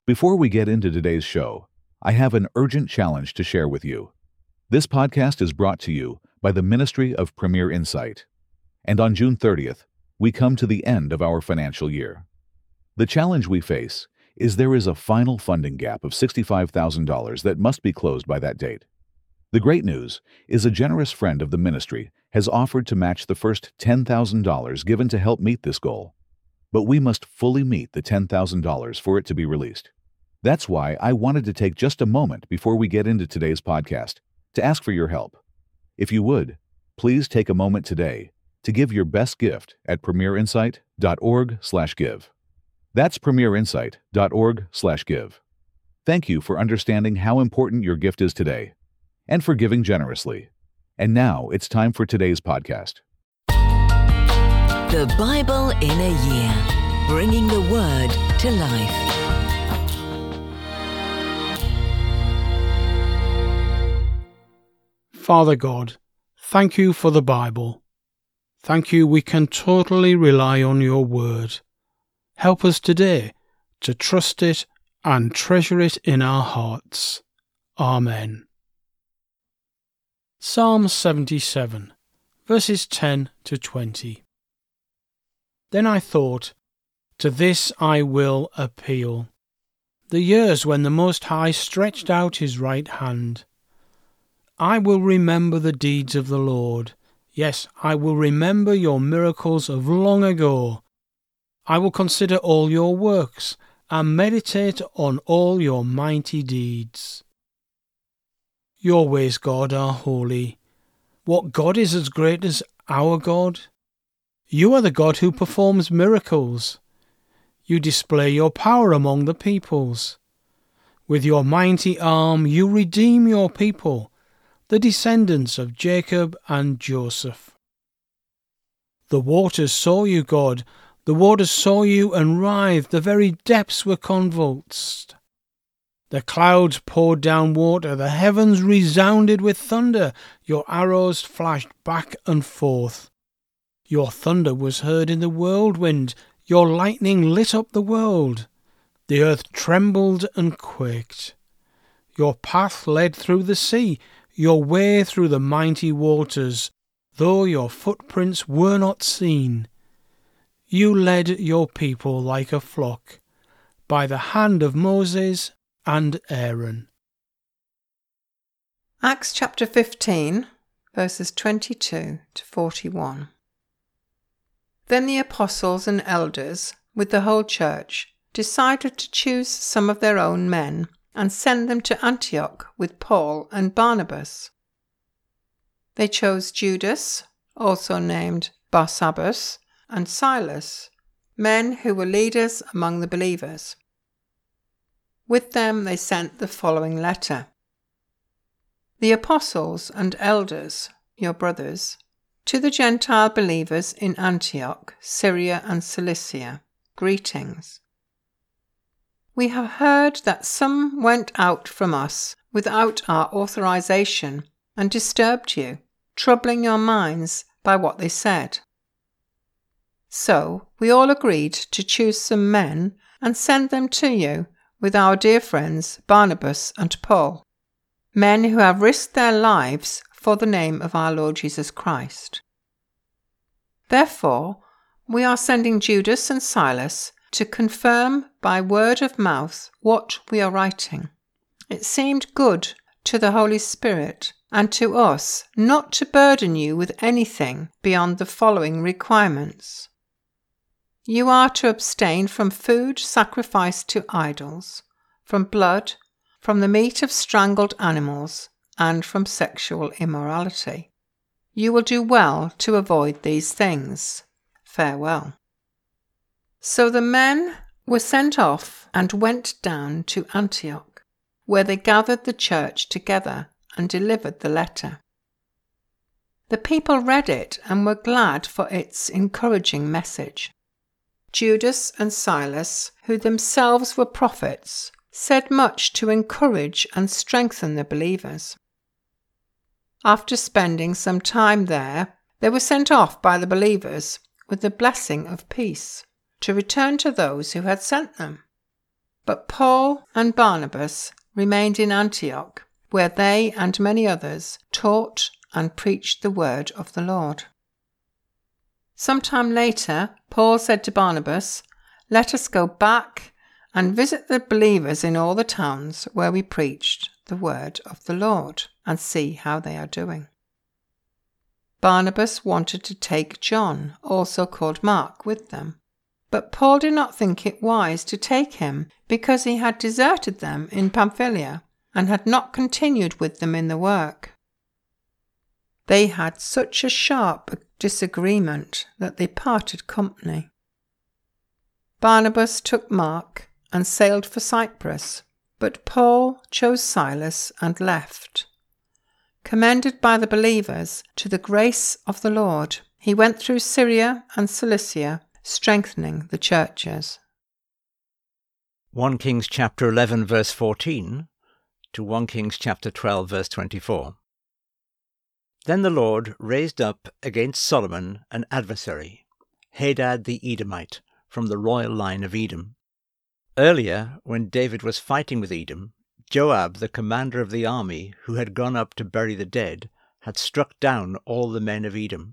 Before we get into today's show, I have an urgent challenge to share with you. This podcast is brought to you by the Ministry of Premier Insight. And on June 30th, we come to the end of our financial year. The challenge we face is there is a final funding gap of $65,000 that must be closed by that date. The great news is a generous friend of the ministry has offered to match the first $10,000 given to help meet this goal. But we must fully meet the $10,000 for it to be released. That's why I wanted to take just a moment before we get into today's podcast to ask for your help. If you would, please take a moment today to give your best gift at premierinsight.org/give. That's premierinsight.org/give. Thank you for understanding how important your gift is today and for giving generously. And now it's time for today's podcast. The Bible in a Year, bringing the Word to life. Father God, thank you for the Bible. Thank you we can totally rely on your Word. Help us today to trust it and treasure it in our hearts. Amen. Psalm 77, verses 10 to 20. Then I thought, to this I will appeal. The years when the Most High stretched out his right hand. I will remember the deeds of the Lord. Yes, I will remember your miracles of long ago. I will consider all your works and meditate on all your mighty deeds. Your ways, God, are holy. What God is as great as our God? You are the God who performs miracles. You display your power among the peoples. With your mighty arm you redeem your people, the descendants of Jacob and Joseph. The waters saw you, God. The waters saw you and writhed. The very depths were convulsed. The clouds poured down water. The heavens resounded with thunder. Your arrows flashed back and forth. Your thunder was heard in the whirlwind. Your lightning lit up the world. The earth trembled and quaked. Your path led through the sea, your way through the mighty waters, though your footprints were not seen. You led your people like a flock, by the hand of Moses and Aaron. Acts chapter 15, verses 22 to 41. Then the apostles and elders, with the whole church, decided to choose some of their own men and send them to Antioch with Paul and Barnabas. They chose Judas, also named Barsabbas, and Silas, men who were leaders among the believers. With them they sent the following letter. The apostles and elders, your brothers, to the Gentile believers in Antioch, Syria and Cilicia, greetings. We have heard that some went out from us without our authorization and disturbed you, troubling your minds by what they said. So we all agreed to choose some men and send them to you with our dear friends Barnabas and Paul, men who have risked their lives for the name of our Lord Jesus Christ. Therefore, we are sending Judas and Silas to confirm by word of mouth what we are writing. It seemed good to the Holy Spirit and to us not to burden you with anything beyond the following requirements. You are to abstain from food sacrificed to idols, from blood, from the meat of strangled animals, and from sexual immorality. You will do well to avoid these things. Farewell. So the men were sent off and went down to Antioch, where they gathered the church together and delivered the letter. The people read it and were glad for its encouraging message. Judas and Silas, who themselves were prophets, said much to encourage and strengthen the believers. After spending some time there, they were sent off by the believers with the blessing of peace, to return to those who had sent them. But Paul and Barnabas remained in Antioch, where they and many others taught and preached the word of the Lord. Sometime later, Paul said to Barnabas, "Let us go back and visit the believers in all the towns where we preached the word of the Lord and see how they are doing." Barnabas wanted to take John, also called Mark, with them, but Paul did not think it wise to take him because he had deserted them in Pamphylia and had not continued with them in the work. They had such a sharp disagreement that they parted company. Barnabas took Mark and sailed for Cyprus, but Paul chose Silas and left. Commended by the believers to the grace of the Lord, he went through Syria and Cilicia, strengthening the churches. 1 Kings chapter 11 verse 14 to 1 Kings chapter 12 verse 24. Then the Lord raised up against Solomon an adversary, Hadad the Edomite, from the royal line of Edom. Earlier, when David was fighting with Edom, Joab, the commander of the army, who had gone up to bury the dead, had struck down all the men of Edom.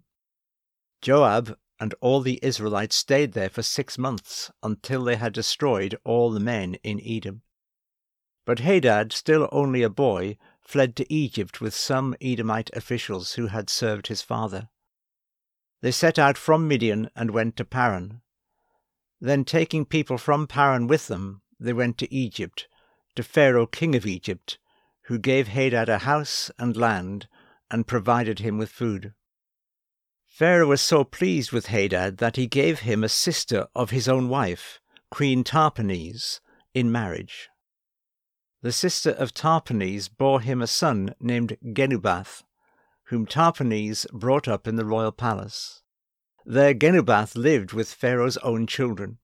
Joab and all the Israelites stayed there for 6 months, until they had destroyed all the men in Edom. But Hadad, still only a boy, fled to Egypt with some Edomite officials who had served his father. They set out from Midian and went to Paran. Then, taking people from Paran with them, they went to Egypt, to Pharaoh king of Egypt, who gave Hadad a house and land, and provided him with food. Pharaoh was so pleased with Hadad that he gave him a sister of his own wife, Queen Tarpenes, in marriage. The sister of Tarpenes bore him a son named Genubath, whom Tarpenes brought up in the royal palace. There Genubath lived with Pharaoh's own children.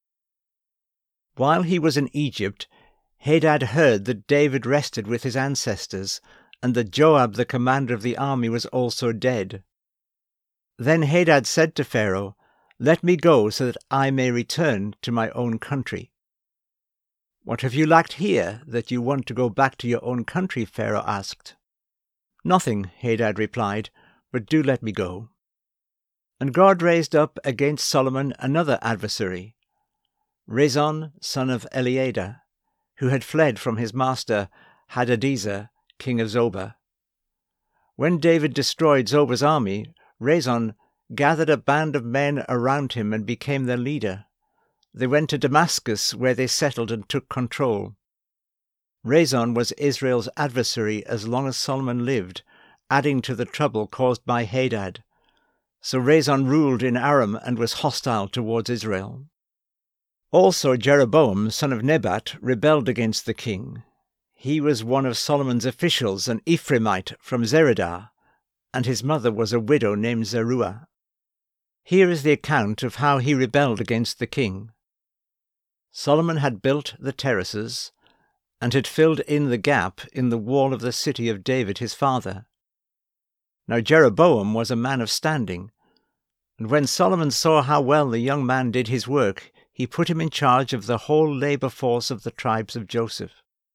While he was in Egypt, Hadad heard that David rested with his ancestors, and that Joab the commander of the army was also dead. Then Hadad said to Pharaoh, "Let me go so that I may return to my own country." "What have you lacked here, that you want to go back to your own country?" Pharaoh asked. "Nothing," Hadad replied, "but do let me go." And God raised up against Solomon another adversary, Rezon, son of Eliada, who had fled from his master Hadadezer, king of Zobah. When David destroyed Zobah's army, Rezon gathered a band of men around him and became their leader. They went to Damascus, where they settled and took control. Rezon was Israel's adversary as long as Solomon lived, adding to the trouble caused by Hadad. So Rezon ruled in Aram and was hostile towards Israel. Also Jeroboam, son of Nebat, rebelled against the king. He was one of Solomon's officials, an Ephraimite from Zeredah, and his mother was a widow named Zeruah. Here is the account of how he rebelled against the king. Solomon had built the terraces, and had filled in the gap in the wall of the city of David his father. Now Jeroboam was a man of standing, and when Solomon saw how well the young man did his work, he put him in charge of the whole labor force of the tribes of Joseph.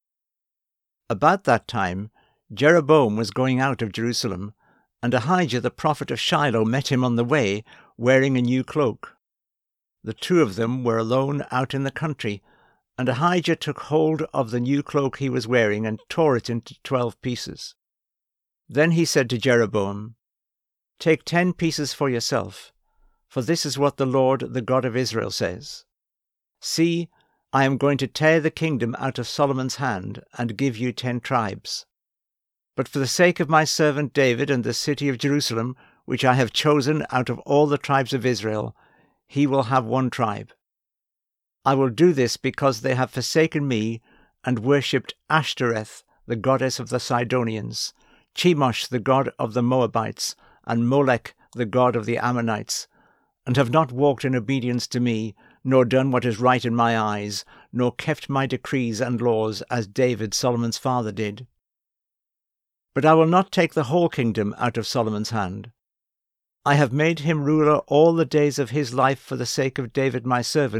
About that time, Jeroboam was going out of Jerusalem, and Ahijah the prophet of Shiloh met him on the way, wearing a new cloak. The two of them were alone out in the country, and Ahijah took hold of the new cloak he was wearing and tore it into 12 pieces. Then he said to Jeroboam, "Take 10 pieces for yourself, for this is what the Lord, the God of Israel, says. See, I am going to tear the kingdom out of Solomon's hand and give you 10 tribes. But for the sake of my servant David and the city of Jerusalem, which I have chosen out of all the tribes of Israel, he will have 1 tribe. I will do this because they have forsaken me and worshipped Ashtoreth, the goddess of the Sidonians, Chemosh, the god of the Moabites, and Molech, the god of the Ammonites, and have not walked in obedience to me, nor done what is right in my eyes, nor kept my decrees and laws, as David, Solomon's father, did. But I will not take the whole kingdom out of Solomon's hand. I have made him ruler all the days of his life for the sake of David my servant,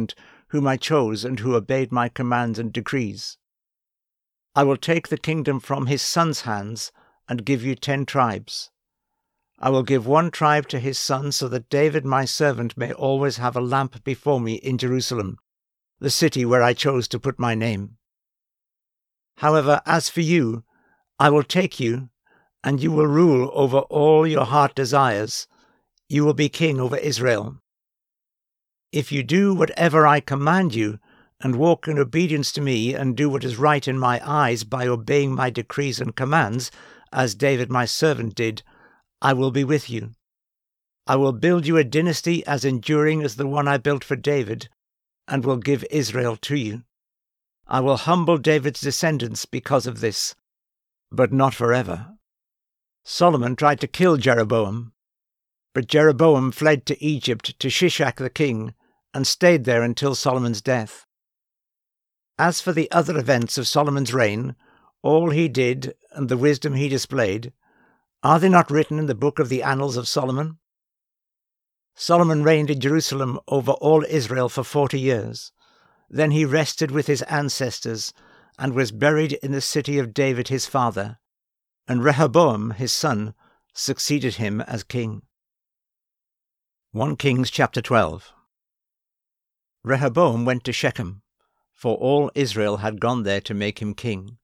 whom I chose and who obeyed my commands and decrees. I will take the kingdom from his son's hands and give you 10 tribes. I will give 1 tribe to his son, so that David my servant may always have a lamp before me in Jerusalem, the city where I chose to put my name. However, as for you, I will take you, and you will rule over all your heart desires. You will be king over Israel. If you do whatever I command you, and walk in obedience to me, and do what is right in my eyes by obeying my decrees and commands, as David my servant did, I will be with you. I will build you a dynasty as enduring as the one I built for David, and will give Israel to you. I will humble David's descendants because of this, but not forever. Solomon tried to kill Jeroboam, but Jeroboam fled to Egypt to Shishak the king, and stayed there until Solomon's death. As for the other events of Solomon's reign, all he did and the wisdom he displayed, are they not written in the book of the Annals of Solomon? Solomon reigned in Jerusalem over all Israel for 40 years. Then he rested with his ancestors, and was buried in the city of David his father, and Rehoboam his son succeeded him as king. 1 Kings chapter 12. Rehoboam went to Shechem, for all Israel had gone there to make him king.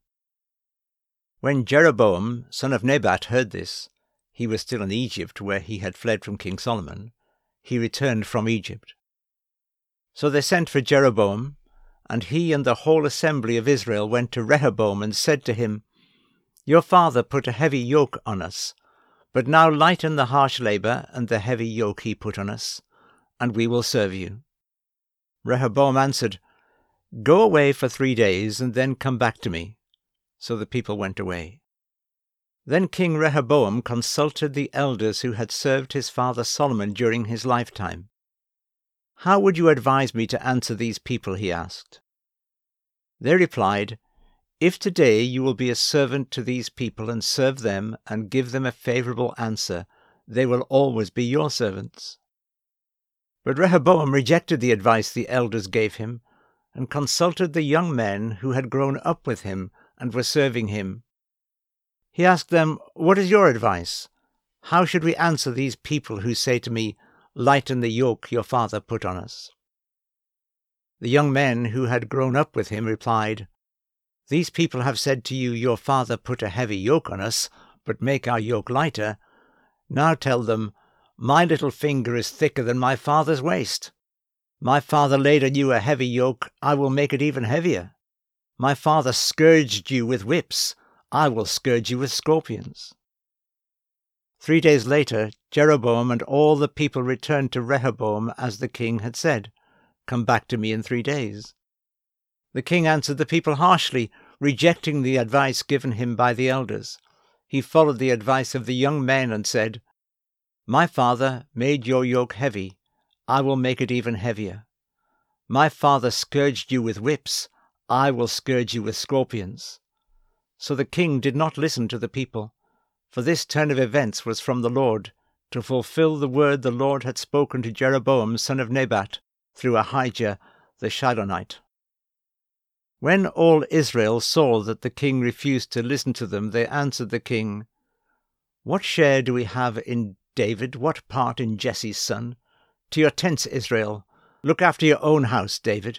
When Jeroboam, son of Nebat, heard this, he was still in Egypt, where he had fled from King Solomon. He returned from Egypt. So they sent for Jeroboam, and he and the whole assembly of Israel went to Rehoboam and said to him, Your father put a heavy yoke on us, but now lighten the harsh labor and the heavy yoke he put on us, and we will serve you. Rehoboam answered, Go away for 3 days, and then come back to me. So the people went away. Then King Rehoboam consulted the elders who had served his father Solomon during his lifetime. How would you advise me to answer these people? He asked. They replied, If today you will be a servant to these people and serve them and give them a favorable answer, they will always be your servants. But Rehoboam rejected the advice the elders gave him and consulted the young men who had grown up with him and were serving him. He asked them, What is your advice? How should we answer these people who say to me, Lighten the yoke your father put on us? The young men who had grown up with him replied, These people have said to you, Your father put a heavy yoke on us, but make our yoke lighter. Now tell them, My little finger is thicker than my father's waist. My father laid on you a heavy yoke, I will make it even heavier. My father scourged you with whips, I will scourge you with scorpions. 3 days later, Jeroboam and all the people returned to Rehoboam as the king had said, Come back to me in 3 days. The king answered the people harshly, rejecting the advice given him by the elders. He followed the advice of the young men and said, My father made your yoke heavy, I will make it even heavier. My father scourged you with whips, I will scourge you with scorpions. So the king did not listen to the people, for this turn of events was from the Lord, to fulfill the word the Lord had spoken to Jeroboam son of Nebat, through Ahijah the Shilonite. When all Israel saw that the king refused to listen to them, they answered the king, What share do we have in David? What part in Jesse's son? To your tents, Israel. Look after your own house, David.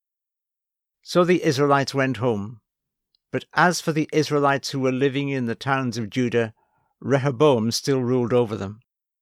So the Israelites went home. But as for the Israelites who were living in the towns of Judah, Rehoboam still ruled over them.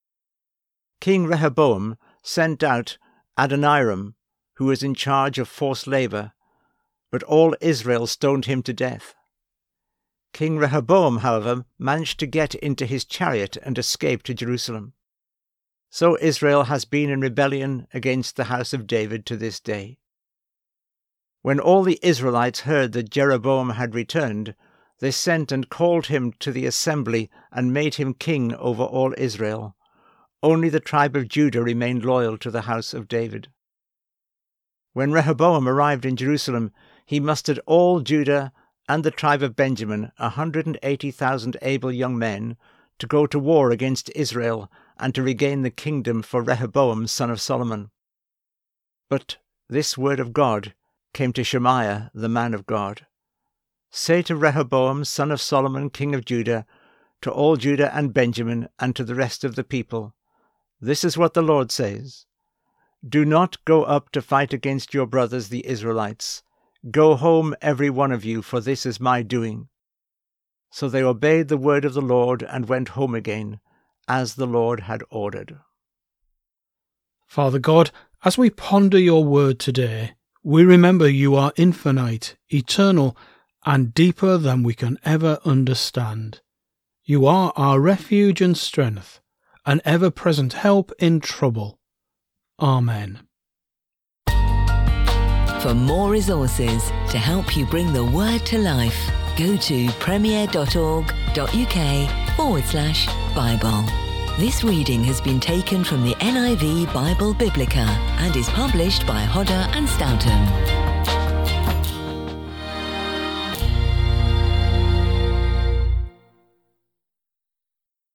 King Rehoboam sent out Adoniram, who was in charge of forced labor, but all Israel stoned him to death. King Rehoboam, however, managed to get into his chariot and escape to Jerusalem. So Israel has been in rebellion against the house of David to this day. When all the Israelites heard that Jeroboam had returned, they sent and called him to the assembly and made him king over all Israel. Only the tribe of Judah remained loyal to the house of David. When Rehoboam arrived in Jerusalem, he mustered all Judah and the tribe of Benjamin, 180,000 able young men, to go to war against Israel and to regain the kingdom for Rehoboam son of Solomon. But this word of God came to Shemaiah, the man of God. Say to Rehoboam, son of Solomon, king of Judah, to all Judah and Benjamin, and to the rest of the people, this is what the Lord says. Do not go up to fight against your brothers the Israelites. Go home, every one of you, for this is my doing. So they obeyed the word of the Lord and went home again, as the Lord had ordered. Father God, as we ponder your word today, we remember you are infinite, eternal, and deeper than we can ever understand. You are our refuge and strength, an ever-present help in trouble. Amen. For more resources to help you bring the word to life, go to premier.org.uk/Bible. This reading has been taken from the NIV Bible Biblica and is published by Hodder and Stoughton.